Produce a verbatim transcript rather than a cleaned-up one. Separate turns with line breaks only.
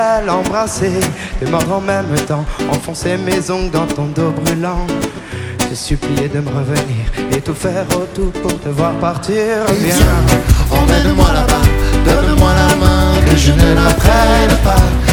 L'embrasser, te mordre en même temps, enfoncer mes ongles dans ton dos brûlant. Te supplier de me revenir et tout faire autour pour te voir partir. Viens,
emmène-moi là-bas, donne-moi la main, que je ne la prenne pas.